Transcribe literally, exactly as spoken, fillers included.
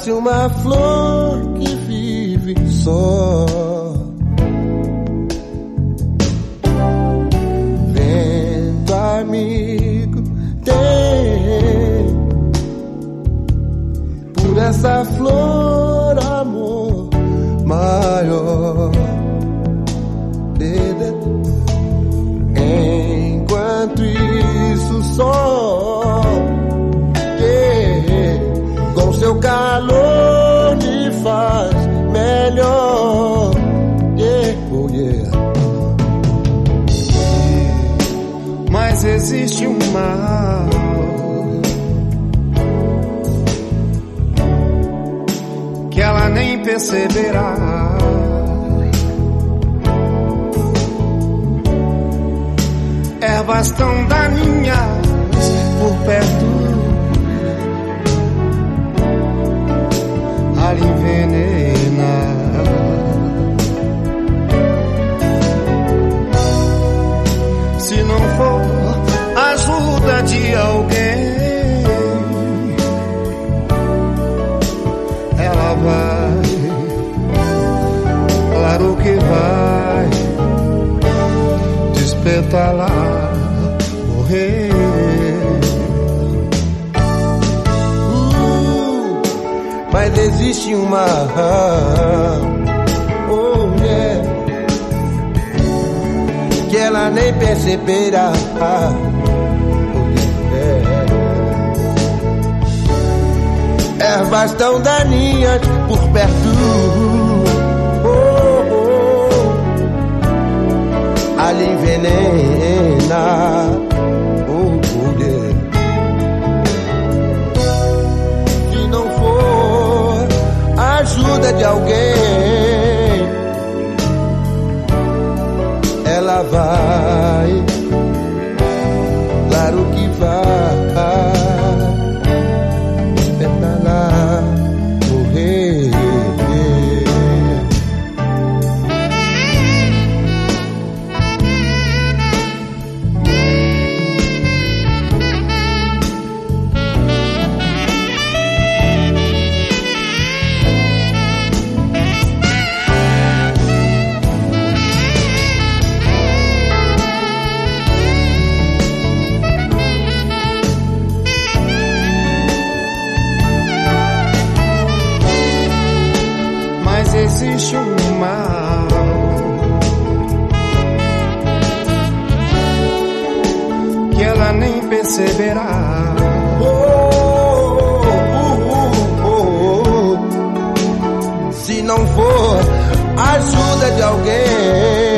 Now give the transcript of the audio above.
Parece uma flor que vive só. Vento amigo tem por essa flor amor maior. Enquanto isso só yeah, com seu calor me faz melhor. Yeah, oh yeah. Mas existe um mal que ela nem perceberá. Ervas tão daninhas por perto, a lhe envenena. Se não for ajuda de alguém, ela vai, claro que vai despetalar, morrer. Uh, mas existe uma oh yeah, que ela nem perceberá. Oh, yeah. Ervas tão daninhas por perto, a lhe envenena. Oh, oh, yeah. Se não for ajuda de alguém, ela vai, claro que vai despetalar, morrer. Existe um mal que ela nem perceberá. Oh, oh, oh, oh, oh. Se não for ajuda de alguém,